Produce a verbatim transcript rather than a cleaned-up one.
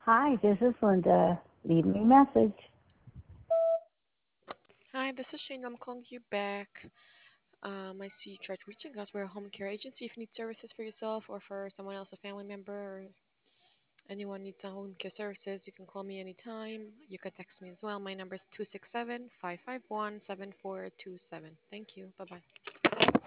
Hi, this is Linda. Leave me a message. Hi, this is Shane. I'm calling you back. Um, I see you tried reaching us. We're a home care agency. If you need services for yourself or for someone else, a family member, or anyone needs a home care services, you can call me anytime. You can text me as well. My number is two six seven, five five one, seven four two seven. Thank you. Bye bye.